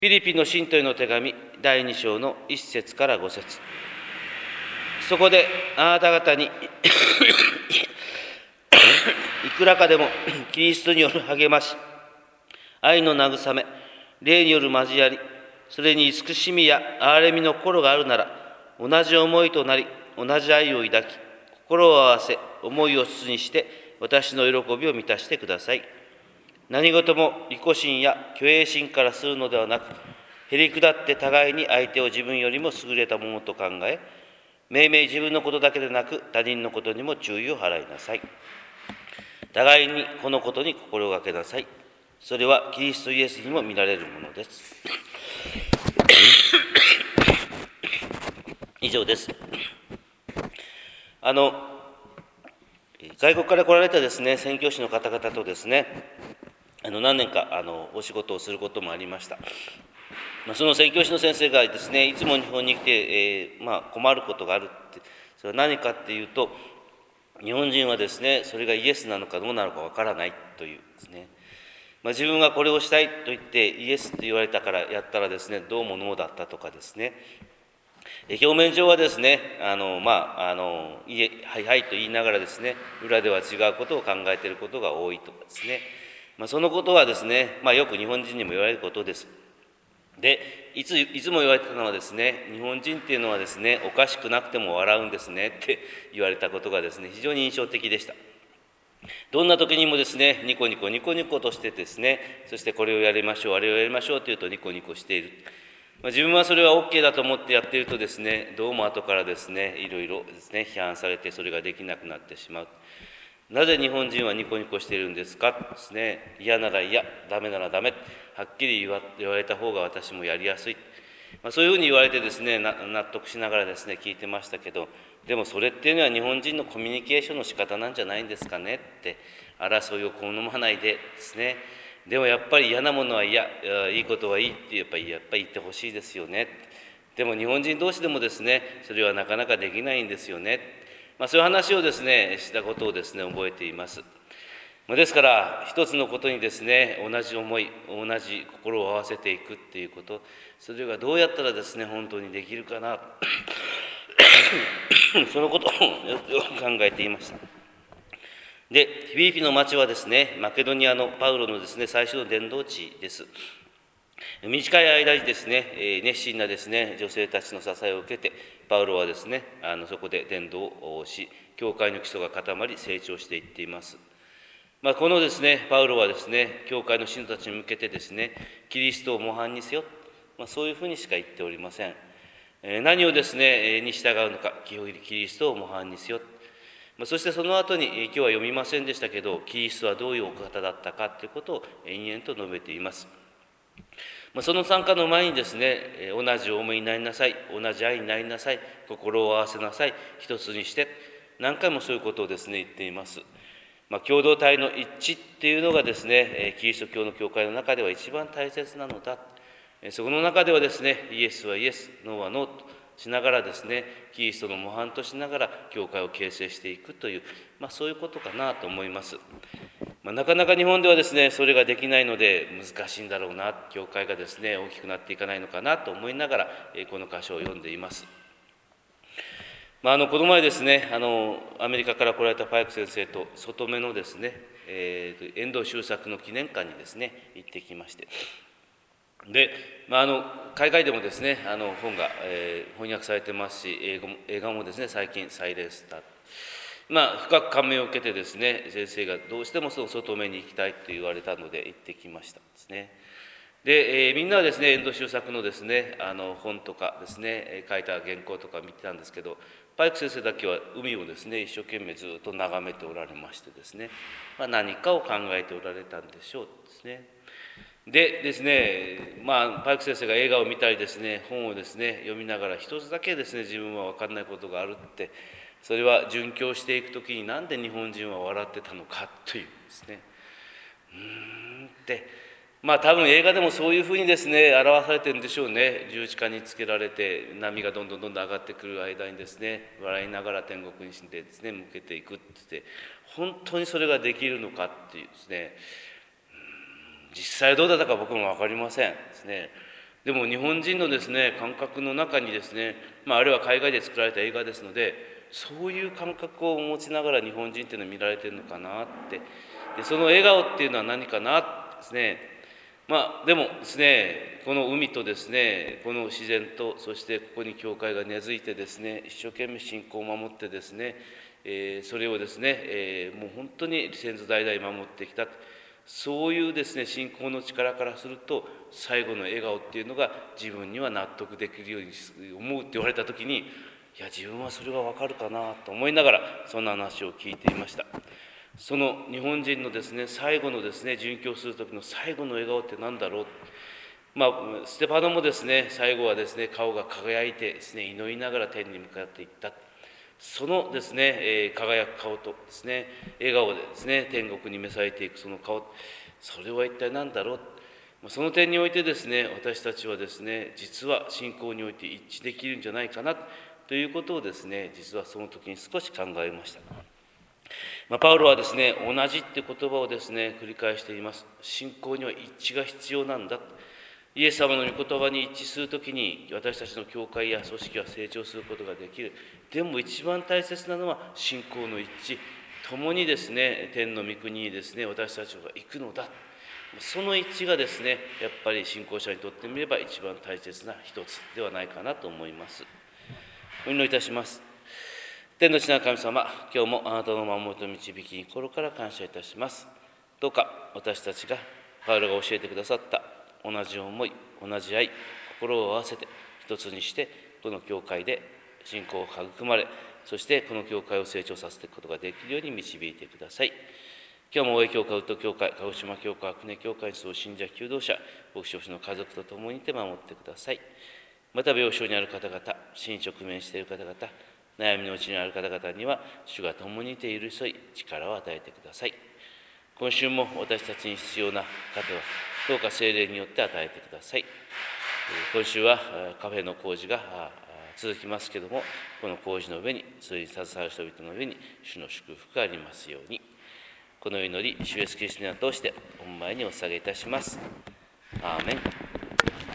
フィリピンの信徒への手紙第2章の1節から5節。そこであなた方にいくらかでもキリストによる励まし、愛の慰め、霊による交わり、それに慈しみや憐れみの心があるなら、同じ思いとなり、同じ愛を抱き、心を合わせ、思いを一つにして、私の喜びを満たしてください。何事も利己心や虚栄心からするのではなく、へり下って互いに相手を自分よりも優れたものと考え、めいめい自分のことだけでなく他人のことにも注意を払いなさい。互いにこのことに心がけなさい。それはキリストイエスにも見られるものです。以上です。外国から来られたですね、宣教師の方々とですね、何年かお仕事をすることもありました。その宣教師の先生がですね、いつも日本に来て、困ることがあるって、それは何かっていうと、日本人はですね、それがイエスなのかどうなのかわからないというですね、自分がこれをしたいと言ってイエスと言われたからやったらですね、どうもノーだったとかですね、表面上はですね、はいはいと言いながらですね、裏では違うことを考えていることが多いとかですね、そのことはですね、よく日本人にも言われることです。で、いつも言われてたのはですね、日本人っていうのはですね、おかしくなくても笑うんですねって言われたことがですね、非常に印象的でした。どんな時にもですね、ニコニコニコニコとしてですね、そしてこれをやりましょう、あれをやりましょうというとニコニコしている。自分はそれは OK だと思ってやっているとですね、どうも後からですね、いろいろですね、批判されてそれができなくなってしまう。なぜ日本人はニコニコしているんですかですね、嫌なら嫌、ダメならダメ、はっきり言われた方が私もやりやすい。そういうふうに言われてですね、納得しながらですね、聞いてましたけど、でもそれっていうのは日本人のコミュニケーションの仕方なんじゃないんですかねって、争いを好まないでですね、でもやっぱり嫌なものは嫌、いいことはいいってやっぱり言ってほしいですよね。でも日本人同士でもですね、それはなかなかできないんですよね。そういう話をですね、したことをですね、覚えています。ですから、一つのことにですね、同じ思い、同じ心を合わせていくっていうこと、それがどうやったらですね、本当にできるかな、そのことをよく考えていました。で、フィリピンの町はですね、マケドニアのパウロのですね、最初の伝道地です。短い間にですね、熱心なですね、女性たちの支えを受けて、パウロはですね、そこで伝道をし、教会の基礎が固まり、成長していっています。このですね、パウロはですね、教会の信徒たちに向けてですね、キリストを模範にせよ、そういうふうにしか言っておりません。何をですね、に従うのか、キリストを模範にせよ。そしてその後に、今日は読みませんでしたけど、キリストはどういうお方だったかということを延々と述べています。その参加の前にですね、同じ思いになりなさい、同じ愛になりなさい、心を合わせなさい、一つにして、何回もそういうことをですね、言っています。共同体の一致っていうのがですね、キリスト教の教会の中では一番大切なのだ。そこの中ではですね、イエスはイエス、ノーはノーとしながらですね、キリストの模範としながら教会を形成していくという、そういうことかなと思います。なかなか日本ではですね、それができないので難しいんだろうな、教会がですね、大きくなっていかないのかなと思いながら、この箇所を読んでいます。この前ですね、アメリカから来られたパイク先生と外目のですね、遠藤周作の記念館にですね、行ってきまして。で、海外でもですね、本が、翻訳されてますし、映画もですね、最近再レスター。深く感銘を受けてですね、先生がどうしてもその外目に行きたいと言われたので行ってきましたですね。で、みんなはですね、遠藤周作のですね、本とかですね、書いた原稿とか見てたんですけど、パイク先生だけは海をですね、一生懸命ずっと眺めておられましてですね、何かを考えておられたんでしょうですね。でですね、パイク先生が映画を見たりですね、本をですね、読みながら一つだけですね、自分は分かんないことがあるって、それは殉教していくときになんで日本人は笑ってたのかというですね。って多分映画でもそういうふうにですね表されてるんでしょうね。十字架につけられて波がどんどん上がってくる間にですね笑いながら天国にしてですね向けていくって本当にそれができるのかっていうですね、実際どうだったか僕も分かりませんですね。 でも日本人のですね、感覚の中にですね、あるいは海外で作られた映画ですので、そういう感覚を持ちながら日本人っていうのは見られてるのかなって。で、その笑顔っていうのは何かなってですね、でもですね、この海とですね、この自然と、そしてここに教会が根付いてですね、一生懸命信仰を守ってですね、それをですね、もう本当に先祖代々守ってきた。そういうですね、信仰の力からすると、最後の笑顔っていうのが自分には納得できるように思うって言われた時に、いや、自分はそれが分かるかなと思いながら、そんな話を聞いていました。その日本人のですね、最後のですね、殉教する時の最後の笑顔って何だろう。ステパノもですね、最後はですね、顔が輝いてですね、祈りながら天に向かっていった。そのですね、輝く顔とですね、笑顔でですね、天国に召されていくその顔、それは一体何だろう。その点においてですね、私たちはですね、実は信仰において一致できるんじゃないかなということをですね、実はその時に少し考えました。パウロはですね、同じって言葉をですね、繰り返しています。信仰には一致が必要なんだ。イエス様の御言葉に一致するときに、私たちの教会や組織は成長することができる。でも一番大切なのは信仰の一致。共にですね、天の御国にですね、私たちが行くのだ。その一致がですね、やっぱり信仰者にとってみれば一番大切な一つではないかなと思います。お祈りいたします。天の父なる神様、今日もあなたの守りと導きに心から感謝いたします。どうか私たちがパウロが教えてくださった同じ思い、同じ愛、心を合わせて一つにして、この教会で信仰を育まれ、そしてこの教会を成長させていくことができるように導いてください。今日も大江教会、ウッド教会、鹿児島教会、久根教会にそう信者、求道者、牧師の家族と共にいて守ってください。また病床にある方々、死に直面している方々、悩みのうちにある方々には、主が共にいて寄り添い、力を与えてください。今週も私たちに必要な方は、どうか聖霊によって与えてください。今週はカフェの工事が続きますけれども、この工事の上に、それに携わる人々の上に、主の祝福がありますように。この祈り、主イエスキリストに通して、御前にお捧げいたします。アーメン。